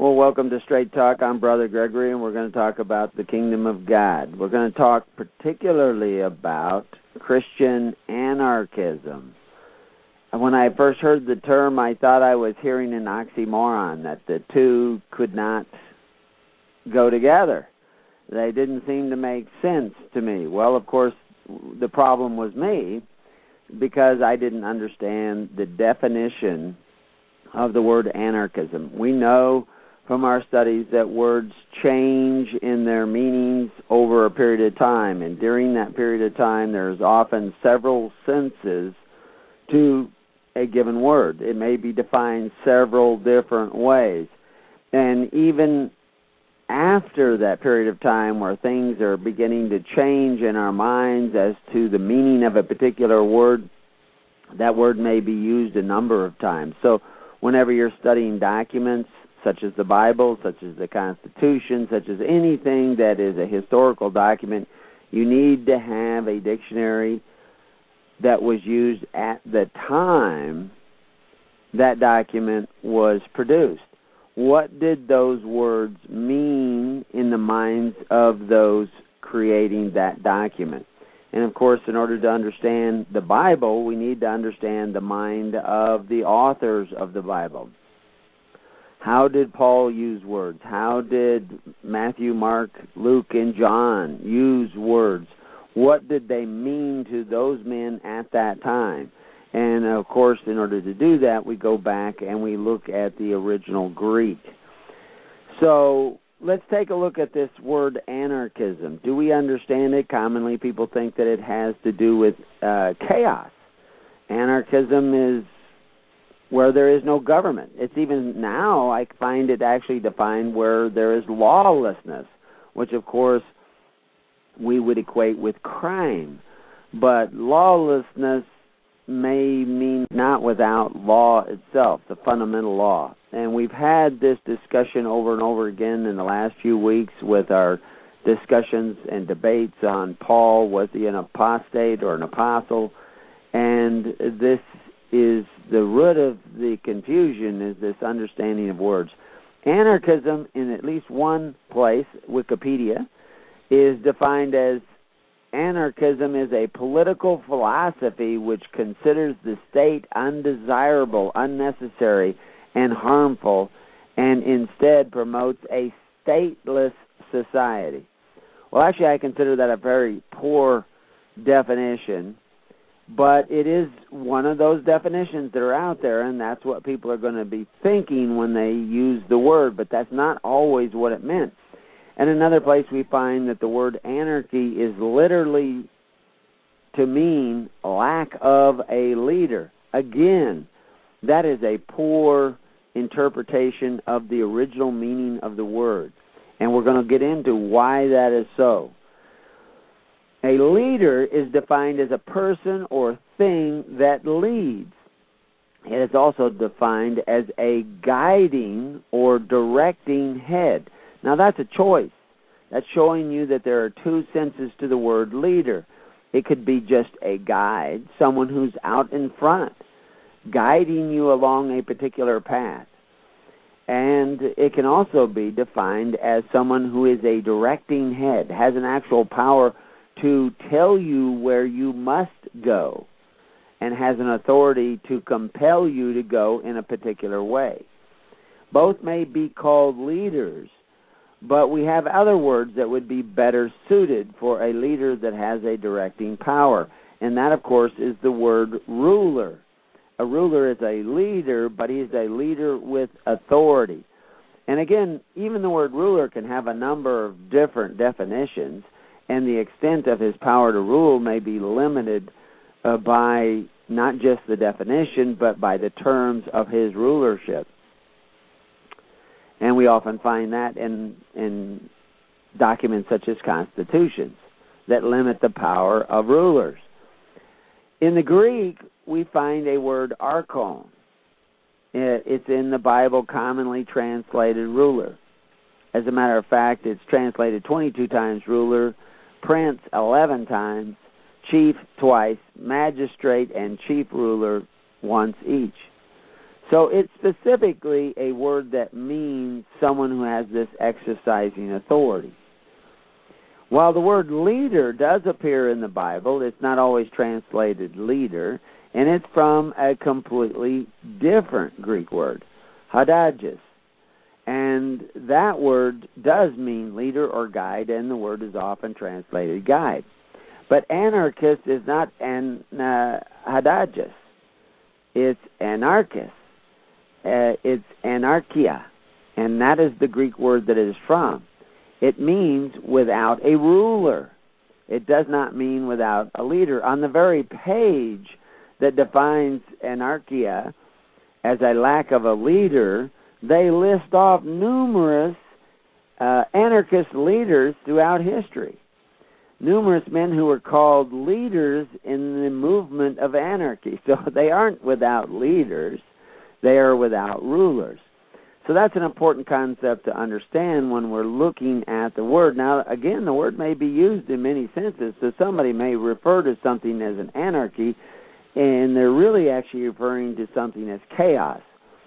Well, welcome to Straight Talk. I'm Brother Gregory, and we're going to talk about the kingdom of God. We're going to talk particularly about Christian anarchism. When I first heard the term, I thought I was hearing an oxymoron, that the two could not go together. They didn't seem to make sense to me. Well, of course, the problem was me because I didn't understand the definition of the word anarchism. We know from our studies that words change in their meanings over a period of time, and during that period of time there's often several senses to a given word. It may be defined several different ways, and even after that period of time where things are beginning to change in our minds as to the meaning of a particular word, that word may be used a number of times. So whenever you're studying documents such as the Bible, such as the Constitution, such as anything that is a historical document, you need to have a dictionary that was used at the time that document was produced. What did those words mean in the minds of those creating that document? And, of course, in order to understand the Bible, we need to understand the mind of the authors of the Bible. How did Paul use words? How did Matthew, Mark, Luke, and John use words? What did they mean to those men at that time? And, of course, in order to do that, we go back and we look at the original Greek. So let's take a look at this word anarchism. Do we understand it? Commonly, people think that it has to do with chaos. Anarchism is where there is no government. It's even now, I find it actually defined where there is lawlessness, which, of course, we would equate with crime. But lawlessness may mean not without law itself, the fundamental law. And we've had this discussion over and over again in the last few weeks with our discussions and debates on Paul. Was he an apostate or an apostle? And this is the root of the confusion, is this understanding of words. Anarchism, in at least one place, Wikipedia, is defined as anarchism is a political philosophy which considers the state undesirable, unnecessary, and harmful, and instead promotes a stateless society. Well, actually, I consider that a very poor definition, but it is one of those definitions that are out there, and that's what people are going to be thinking when they use the word, but that's not always what it meant. And another place we find that the word anarchy is literally to mean lack of a leader. Again, that is a poor interpretation of the original meaning of the word. And we're going to get into why that is so. A leader is defined as a person or thing that leads. It is also defined as a guiding or directing head. Now, that's a choice. That's showing you that there are two senses to the word leader. It could be just a guide, someone who's out in front, guiding you along a particular path. And it can also be defined as someone who is a directing head, has an actual power to tell you where you must go, and has an authority to compel you to go in a particular way. Both may be called leaders, but we have other words that would be better suited for a leader that has a directing power, and that, of course, is the word ruler. A ruler is a leader, but he's a leader with authority. And again, even the word ruler can have a number of different definitions, and the extent of his power to rule may be limited by not just the definition, but by the terms of his rulership. And we often find that in documents such as constitutions that limit the power of rulers. In the Greek, we find a word archon. It's in the Bible commonly translated ruler. As a matter of fact, it's translated 22 times ruler, prince 11 times, chief twice, magistrate and chief ruler once each. So it's specifically a word that means someone who has this exercising authority. While the word leader does appear in the Bible, it's not always translated leader, and it's from a completely different Greek word, hadages. And that word does mean leader or guide, and the word is often translated guide. But anarchist is not hadages. It's anarchist. It's anarchia, and that is the Greek word that it is from. It means without a ruler. It does not mean without a leader. On the very page that defines anarchia as a lack of a leader, they list off numerous anarchist leaders throughout history. Numerous men who were called leaders in the movement of anarchy. So they aren't without leaders. They are without rulers. So that's an important concept to understand when we're looking at the word. Now, again, the word may be used in many senses. So somebody may refer to something as an anarchy, and they're really actually referring to something as chaos.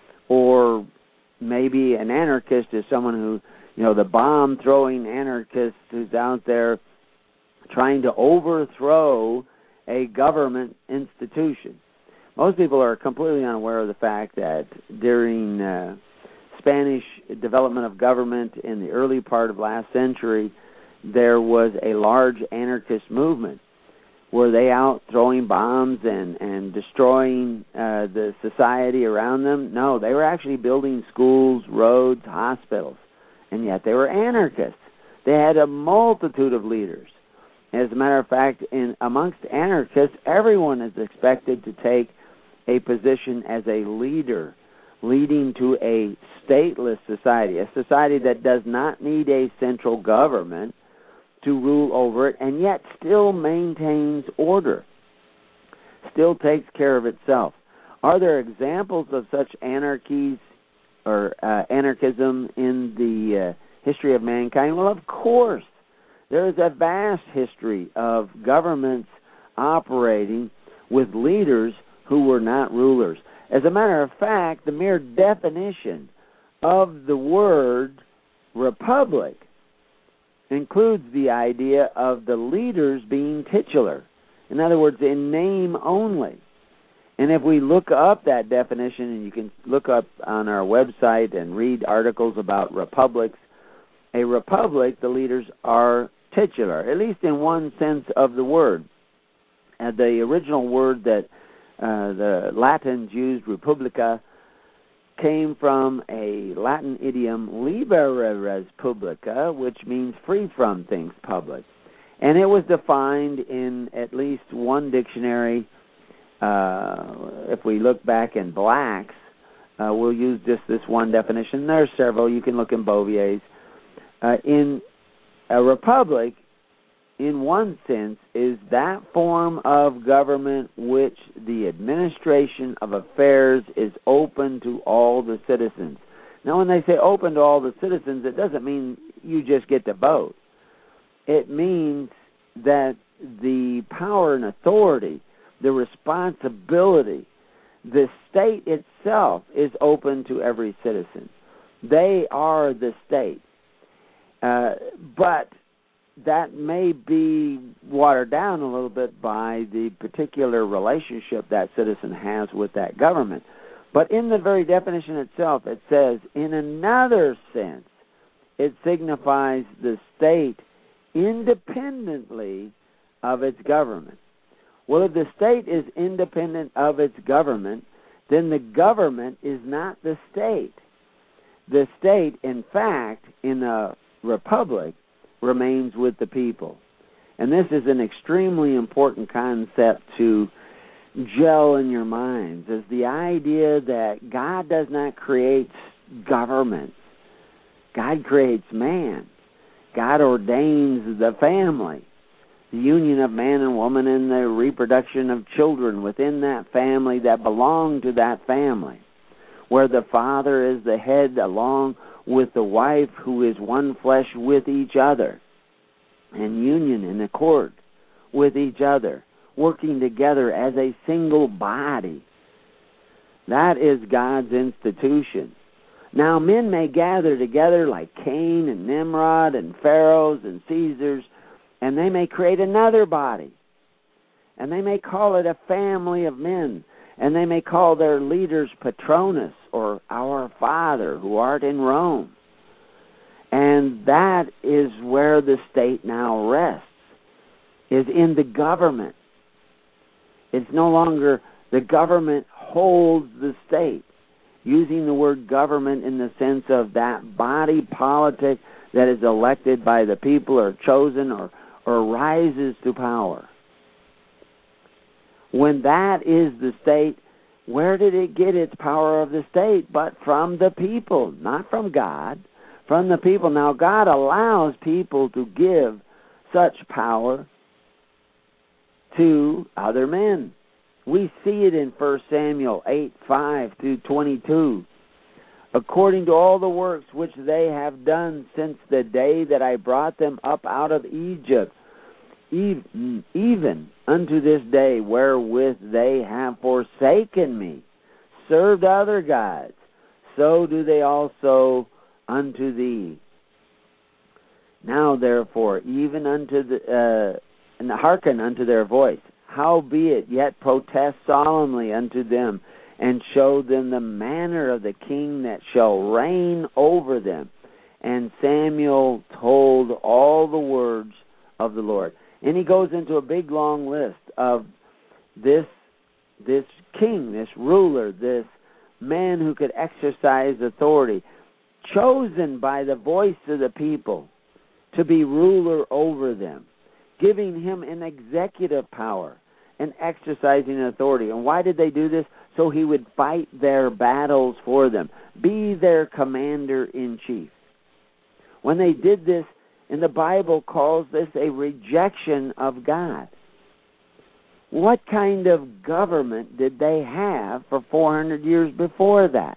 Or maybe an anarchist is someone who, the bomb-throwing anarchist who's out there trying to overthrow a government institution. Most people are completely unaware of the fact that during Spanish development of government in the early part of last century, there was a large anarchist movement. Were they out throwing bombs and destroying the society around them? No, they were actually building schools, roads, hospitals, and yet they were anarchists. They had a multitude of leaders. As a matter of fact, amongst anarchists, everyone is expected to take a position as a leader, leading to a stateless society, a society that does not need a central government to rule over it, and yet still maintains order, still takes care of itself. Are there examples of such anarchies or anarchism in the history of mankind? Well, of course. There is a vast history of governments operating with leaders who were not rulers. As a matter of fact, the mere definition of the word republic includes the idea of the leaders being titular. In other words, in name only. And if we look up that definition, and you can look up on our website and read articles about republics, a republic, the leaders are titular, at least in one sense of the word. The original word that the Latins used, republica, came from a Latin idiom, libera res publica, which means free from things public. And it was defined in at least one dictionary. If we look back in Black's, we'll use just this one definition. There are several. You can look in Bovier's. In a republic, in one sense, is that form of government which the administration of affairs is open to all the citizens. Now, when they say open to all the citizens, it doesn't mean you just get to vote. It means that the power and authority, the responsibility, the state itself is open to every citizen. They are the state. But that may be watered down a little bit by the particular relationship that citizen has with that government. But in the very definition itself, it says, in another sense, it signifies the state independently of its government. Well, if the state is independent of its government, then the government is not the state. The state, in fact, in a republic, remains with the people. And this is an extremely important concept to gel in your minds, is the idea that God does not create government. God creates man. God ordains the family, the union of man and woman, and the reproduction of children within that family that belong to that family, where the father is the head along with the wife, who is one flesh with each other, and union and accord with each other, working together as a single body. That is God's institution. Now men may gather together like Cain and Nimrod and Pharaohs and Caesars, and they may create another body. And they may call it a family of men. And they may call their leaders Patronus, or our Father who art in Rome. And that is where the state now rests, is in the government. It's no longer the government holds the state, using the word government in the sense of that body politic that is elected by the people or chosen or rises to power. When that is the state, where did it get its power of the state? But from the people, not from God, from the people. Now, God allows people to give such power to other men. We see it in 1 Samuel 8:5-22. According to all the works which they have done since the day that I brought them up out of Egypt, even unto this day, wherewith they have forsaken me, served other gods, so do they also unto thee. Now therefore, even unto and hearken unto their voice, howbeit yet protest solemnly unto them, and show them the manner of the king that shall reign over them. And Samuel told all the words of the Lord. And he goes into a big long list of this king, this ruler, this man who could exercise authority, chosen by the voice of the people to be ruler over them, giving him an executive power and exercising authority. And why did they do this? So he would fight their battles for them, be their commander-in-chief. When they did this, and the Bible calls this a rejection of God. What kind of government did they have for 400 years before that?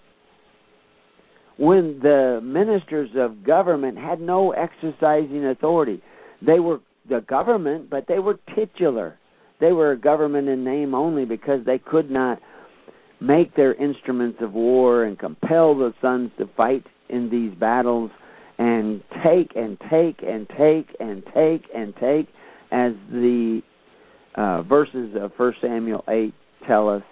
When the ministers of government had no exercising authority. They were the government, but they were titular. They were a government in name only because they could not make their instruments of war and compel the sons to fight in these battles and take and take and take and take and take, as the verses of 1 Samuel 8 tell us.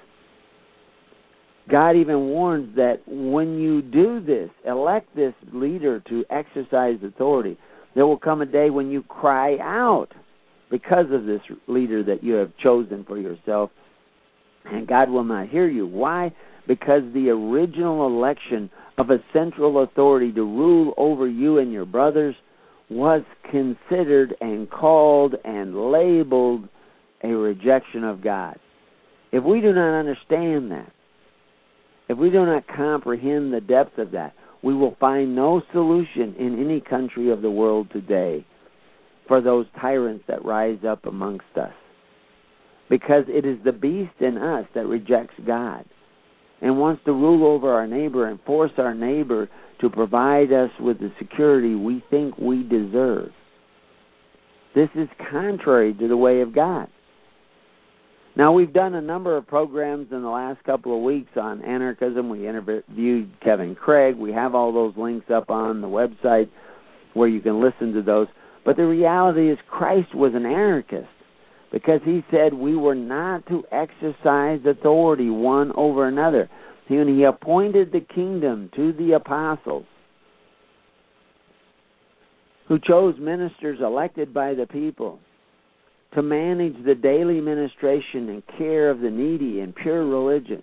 God even warns that when you do this, elect this leader to exercise authority, there will come a day when you cry out because of this leader that you have chosen for yourself, and God will not hear you. Why? Because the original election of a central authority to rule over you and your brothers was considered and called and labeled a rejection of God. If we do not understand that, if we do not comprehend the depth of that, we will find no solution in any country of the world today for those tyrants that rise up amongst us. Because it is the beast in us that rejects God and wants to rule over our neighbor and force our neighbor to provide us with the security we think we deserve. This is contrary to the way of God. Now, we've done a number of programs in the last couple of weeks on anarchism. We interviewed Kevin Craig. We have all those links up on the website where you can listen to those. But the reality is Christ was an anarchist, because he said we were not to exercise authority one over another. When he appointed the kingdom to the apostles, who chose ministers elected by the people to manage the daily ministration and care of the needy and pure religion.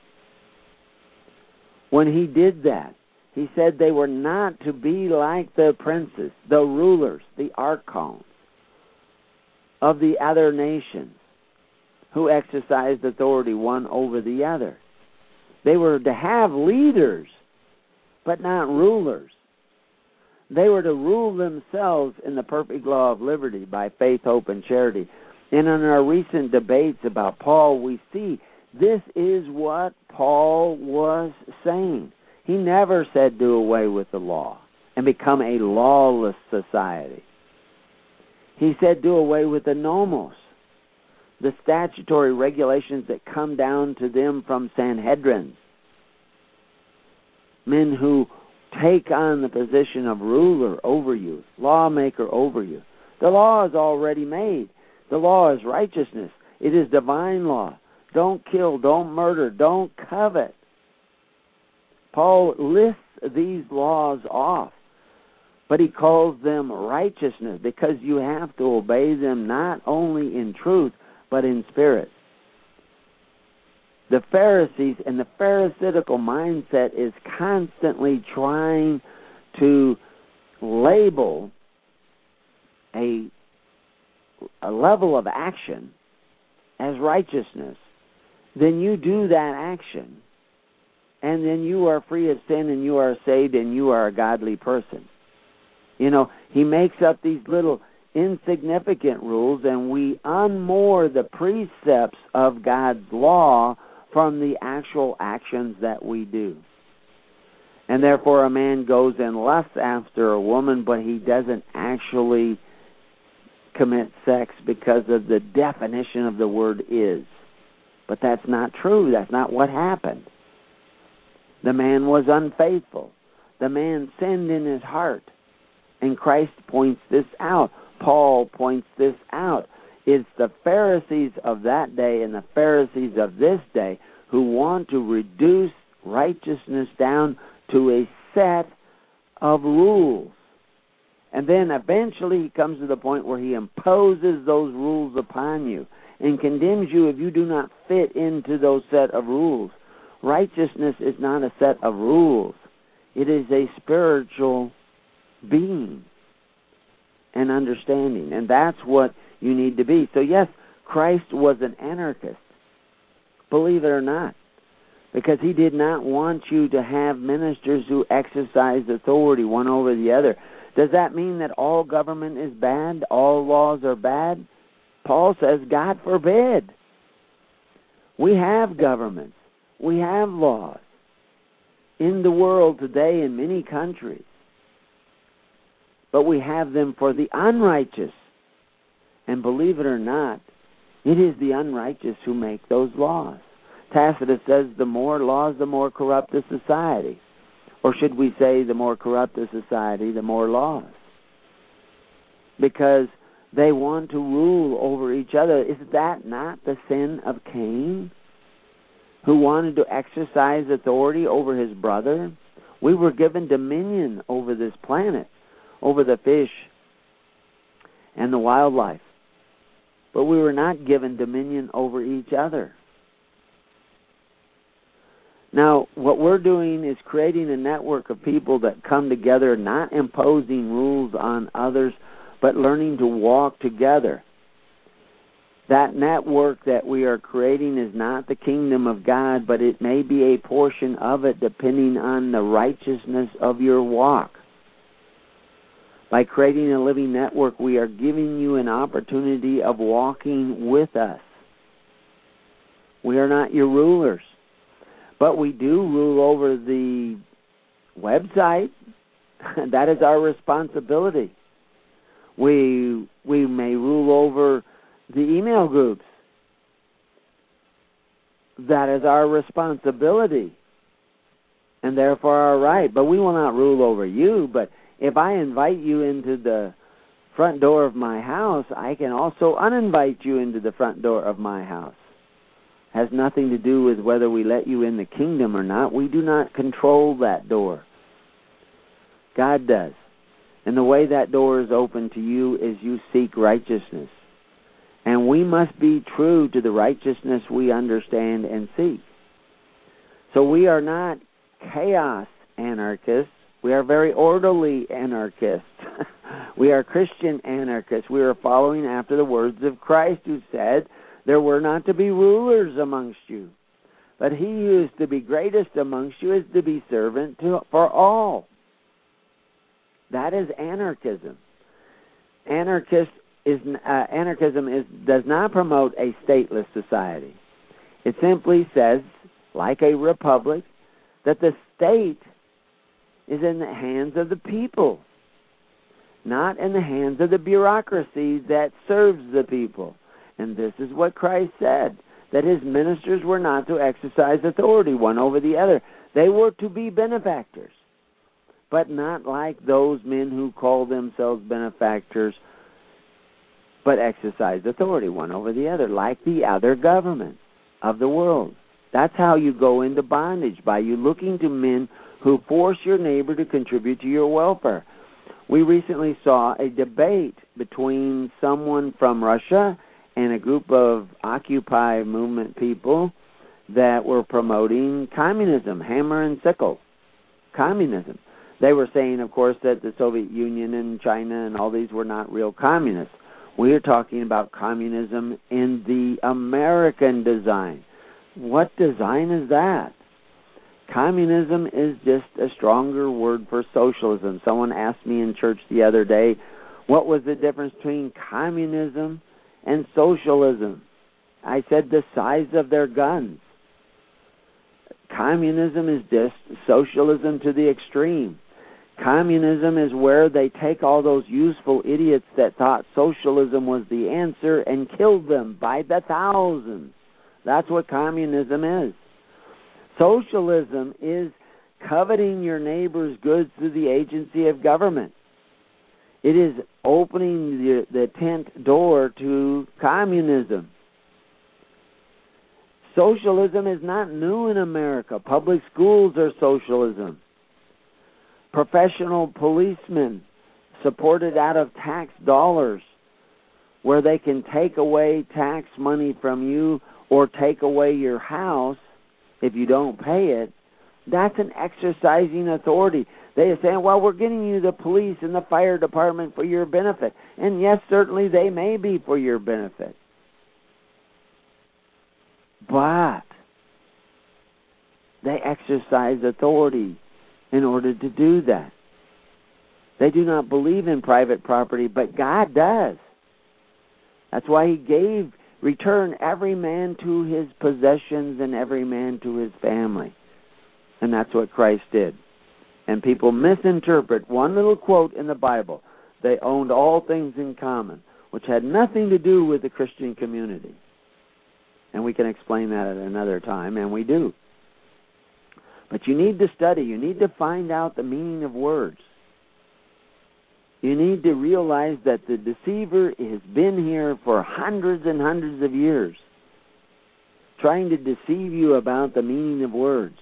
When he did that, he said they were not to be like the princes, the rulers, the archons of the other nations who exercised authority one over the other. They were to have leaders, but not rulers. They were to rule themselves in the perfect law of liberty by faith, hope, and charity. And in our recent debates about Paul, we see this is what Paul was saying. He never said do away with the law and become a lawless society. He said do away with the nomos, the statutory regulations that come down to them from Sanhedrin, men who take on the position of ruler over you, lawmaker over you. The law is already made. The law is righteousness. It is divine law. Don't kill, don't murder, don't covet. Paul lists these laws off, but he calls them righteousness because you have to obey them not only in truth, but in spirit. The Pharisees and the Pharisaical mindset is constantly trying to label a level of action as righteousness. Then you do that action, and then you are free of sin, and you are saved, and you are a godly person. You know, he makes up these little insignificant rules, and we unmoor the precepts of God's law from the actual actions that we do. And therefore a man goes and lusts after a woman, but he doesn't actually commit sex because of the definition of the word is. But that's not true. That's not what happened. The man was unfaithful. The man sinned in his heart. And Christ points this out. Paul points this out. It's the Pharisees of that day and the Pharisees of this day who want to reduce righteousness down to a set of rules. And then eventually he comes to the point where he imposes those rules upon you and condemns you if you do not fit into those set of rules. Righteousness is not a set of rules. It is a spiritual being and understanding. And that's what you need to be. So yes, Christ was an anarchist. Believe it or not. Because he did not want you to have ministers who exercise authority one over the other. Does that mean that all government is bad? All laws are bad? Paul says, God forbid. We have governments. We have laws in the world today in many countries. But we have them for the unrighteous. And believe it or not, it is the unrighteous who make those laws. Tacitus says the more laws, the more corrupt the society. Or should we say the more corrupt the society, the more laws. Because they want to rule over each other. Is that not the sin of Cain, who wanted to exercise authority over his brother? We were given dominion over this planet, over the fish and the wildlife. But we were not given dominion over each other. Now, what we're doing is creating a network of people that come together, not imposing rules on others, but learning to walk together. That network that we are creating is not the kingdom of God, but it may be a portion of it depending on the righteousness of your walk. By creating a living network, we are giving you an opportunity of walking with us. We are not your rulers. But we do rule over the website. That is our responsibility. We may rule over the email groups. That is our responsibility. And therefore our right. But we will not rule over you. But if I invite you into the front door of my house, I can also uninvite you into the front door of my house. Has nothing to do with whether we let you in the kingdom or not. We do not control that door. God does. And the way that door is open to you is you seek righteousness. And we must be true to the righteousness we understand and seek. So we are not chaos anarchists. We are very orderly anarchists. We are Christian anarchists. We are following after the words of Christ, who said, there were not to be rulers amongst you, but he who is to be greatest amongst you is to be servant for all. That is anarchism. Anarchism does not promote a stateless society. It simply says, like a republic, that the state is in the hands of the people, not in the hands of the bureaucracy that serves the people. And this is what Christ said, that his ministers were not to exercise authority one over the other. They were to be benefactors, but not like those men who call themselves benefactors but exercise authority one over the other, like the other governments of the world. That's how you go into bondage, by you looking to men who force your neighbor to contribute to your welfare. We recently saw a debate between someone from Russia and a group of Occupy movement people that were promoting communism, hammer and sickle communism. They were saying, of course, that the Soviet Union and China and all these were not real communists. We are talking about communism in the American design. What design is that? Communism is just a stronger word for socialism. Someone asked me in church the other day, what was the difference between communism and socialism? I said the size of their guns. Communism is just socialism to the extreme. Communism is where they take all those useful idiots that thought socialism was the answer and killed them by the thousands. That's what communism is. Socialism is coveting your neighbor's goods through the agency of government. It is opening the tent door to communism. Socialism is not new in America. Public schools are socialism. Professional policemen supported out of tax dollars, where they can take away tax money from you or take away your house if you don't pay it. That's an exercising authority. They are saying, well, we're getting you the police and the fire department for your benefit. And yes, certainly they may be for your benefit. But they exercise authority in order to do that. They do not believe in private property, but God does. That's why He gave, return every man to his possessions and every man to his family. And that's what Christ did. And people misinterpret one little quote in the Bible. They owned all things in common, which had nothing to do with the Christian community. And we can explain that at another time, and we do. But you need to study. You need to find out the meaning of words. You need to realize that the deceiver has been here for hundreds and hundreds of years, trying to deceive you about the meaning of words.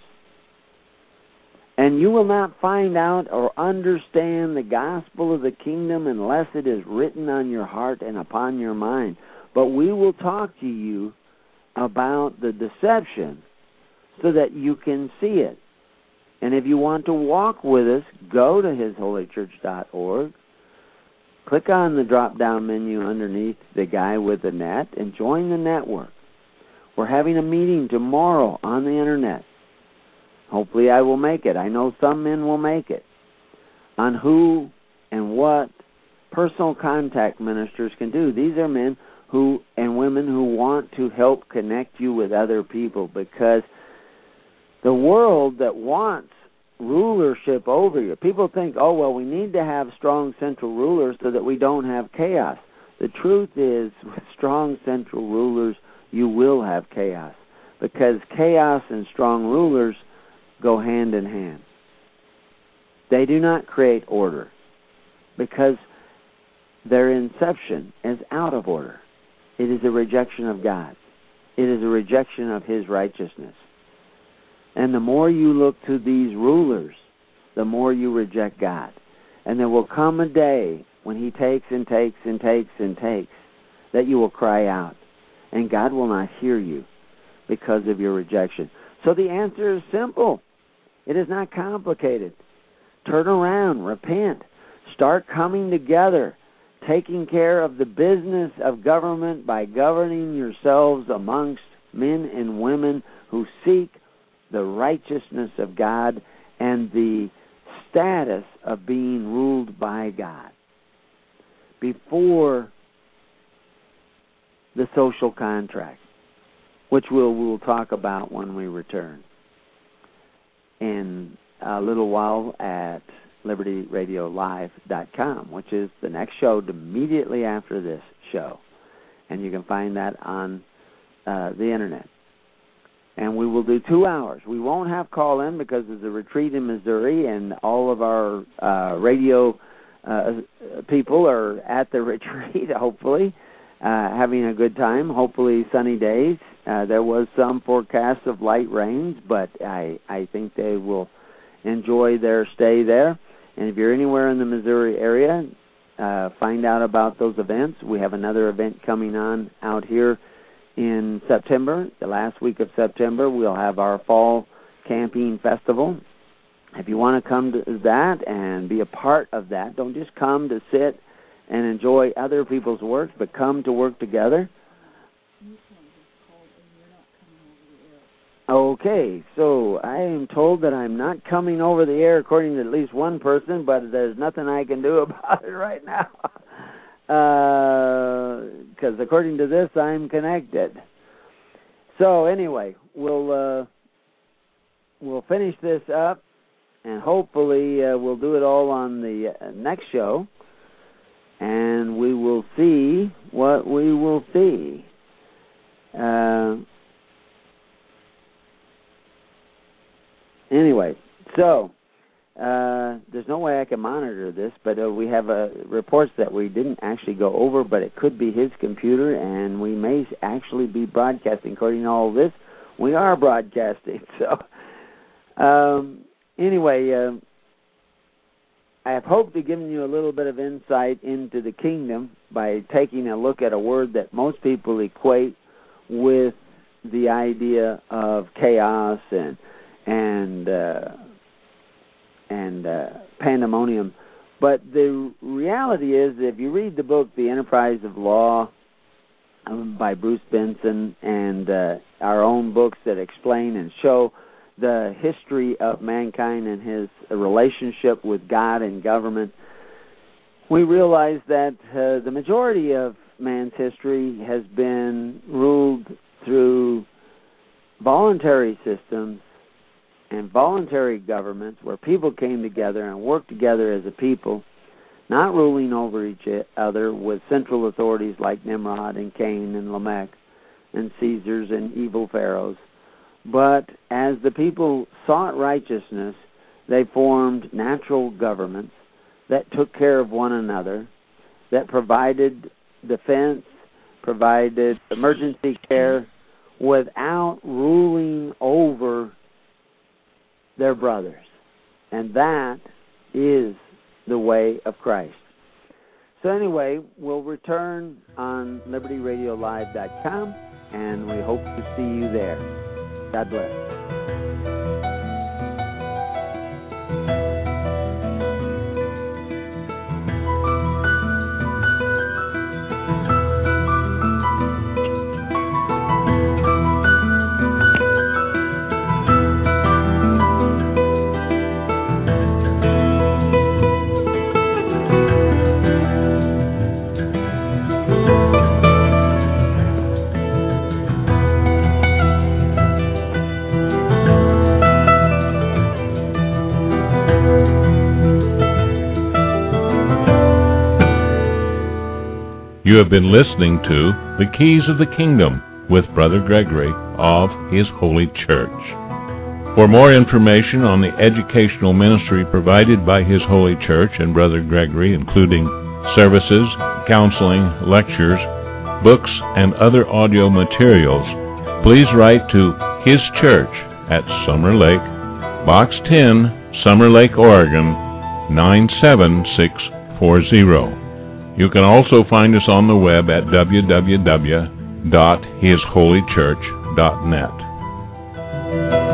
And you will not find out or understand the gospel of the kingdom unless it is written on your heart and upon your mind. But we will talk to you about the deception so that you can see it. And if you want to walk with us, go to hisholychurch.org. Click on the drop-down menu underneath the guy with the net and join the network. We're having a meeting tomorrow on the internet. Hopefully I will make it. I know some men will make it. On who and what personal contact ministers can do. These are men who and women who want to help connect you with other people, because the world that wants rulership over you, people think, oh, well, we need to have strong central rulers so that we don't have chaos. The truth is, with strong central rulers, you will have chaos, because chaos and strong rulers go hand in hand. They do not create order, because their inception is out of order. It is a rejection of God. It is a rejection of His righteousness. And the more you look to these rulers, the more you reject God. And there will come a day when He takes and takes and takes and takes, that you will cry out, and God will not hear you because of your rejection. So the answer is simple. It is not complicated. Turn around, repent, start coming together, taking care of the business of government by governing yourselves amongst men and women who seek the righteousness of God and the status of being ruled by God before the social contract, which we'll talk about when we return in a little while at LibertyRadioLive.com, which is the next show immediately after this show. And you can find that on the internet. and we will do 2 hours. We won't have call-in because there's a retreat in Missouri, and all of our radio people are at the retreat, hopefully, having a good time, hopefully sunny days. There was some forecast of light rains, but I think they will enjoy their stay there. And if you're anywhere in the Missouri area, find out about those events. We have another event coming on out here in September. The last week of September, we'll have our fall camping festival. If you want to come to that and be a part of that, don't just come to sit and enjoy other people's work, but come to work together. Okay, so I am told that I'm not coming over the air according to at least one person, but there's nothing I can do about it right now. Because according to this, I'm connected. So anyway, we'll finish this up, and hopefully we'll do it all on the next show, and we will see what we will see. Anyway, so there's no way I can monitor this, but we have reports that we didn't actually go over, but it could be his computer, and we may actually be broadcasting. According to all this, we are broadcasting. So anyway, I have hoped to give you a little bit of insight into the kingdom by taking a look at a word that most people equate with the idea of chaos and pandemonium. But the reality is, if you read the book The Enterprise of Law by Bruce Benson, and our own books that explain and show the history of mankind and his relationship with God and government, we realize that the majority of man's history has been ruled through voluntary systems and voluntary governments where people came together and worked together as a people, not ruling over each other with central authorities like Nimrod and Cain and Lamech and Caesars and evil pharaohs. But as the people sought righteousness, they formed natural governments that took care of one another, that provided defense, provided emergency care without ruling over their brothers. And that is the way of Christ. So anyway, we'll return on LibertyRadioLive.com, and we hope to see you there. God bless. You have been listening to The Keys of the Kingdom with Brother Gregory of His Holy Church. For more information on the educational ministry provided by His Holy Church and Brother Gregory, including services, counseling, lectures, books, and other audio materials, please write to His Church at Summer Lake, Box 10, Summer Lake, Oregon, 97640. You can also find us on the web at www.hisholychurch.net.